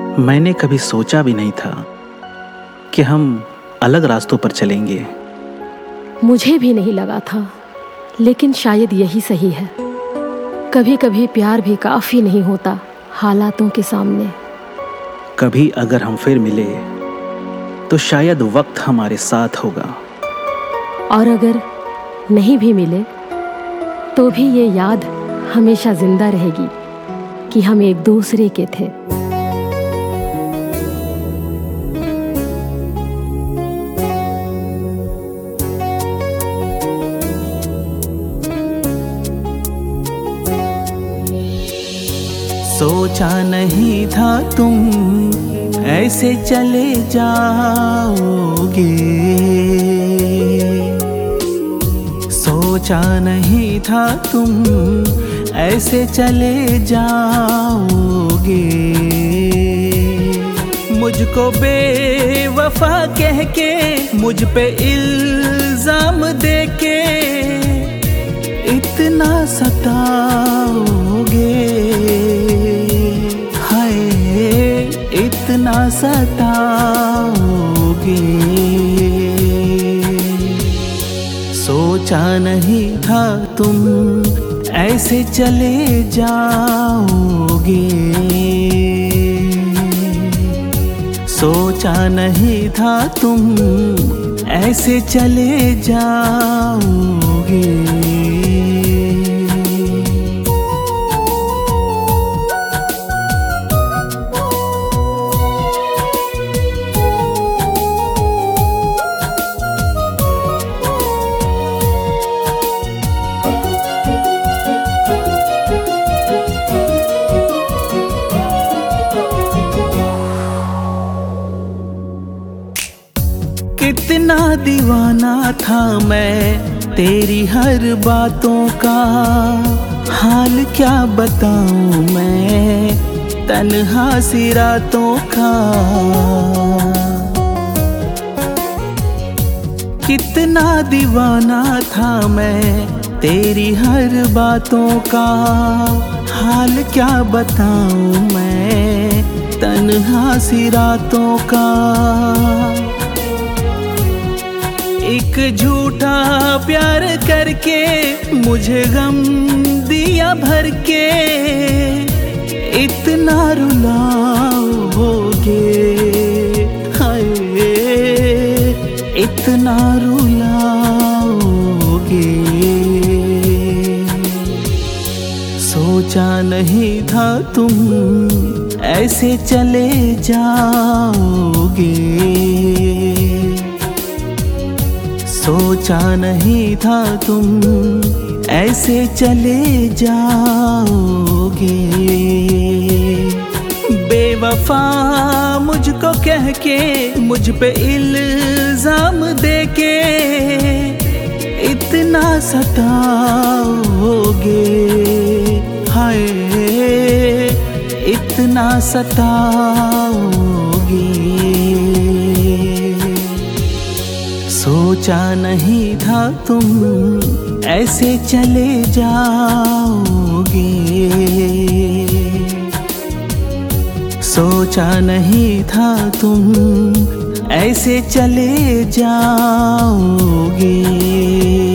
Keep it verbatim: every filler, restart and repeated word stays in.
मैंने कभी सोचा भी नहीं था कि हम अलग रास्तों पर चलेंगे। मुझे भी नहीं लगा था, लेकिन शायद यही सही है। कभी कभी प्यार भी काफ़ी नहीं होता हालातों के सामने। कभी अगर हम फिर मिले तो शायद वक्त हमारे साथ होगा, और अगर नहीं भी मिले तो भी ये याद हमेशा जिंदा रहेगी कि हम एक दूसरे के थे। सोचा नहीं था तुम ऐसे चले जाओगे, सोचा नहीं था तुम ऐसे चले जाओगे। मुझको बेवफा कह के, मुझ पे इल्जाम देके इतना सताओगे, हाय इतना सताओगे। सोचा नहीं था तुम ऐसे चले जाओगे, सोचा नहीं था तुम ऐसे चले जाओगे। कितना दीवाना था मैं तेरी हर बातों का, हाल क्या बताऊं मैं तन्हा सी रातों का। कितना दीवाना था मैं तेरी हर बातों का, हाल क्या बताऊं मैं तन्हा सी रातों का। एक झूठा प्यार करके मुझे गम दिया भर के, इतना रुलाओगे, हाय इतना रुलाओगे। सोचा नहीं था तुम ऐसे चले जाओगे, सोचा नहीं था तुम ऐसे चले जाओगे। बेवफा मुझको कह के, मुझ पे इल्जाम देके इतना सताओगे, हाय इतना सताओगे। सोचा नहीं था तुम ऐसे चले जाओगे, सोचा नहीं था तुम ऐसे चले जाओगे।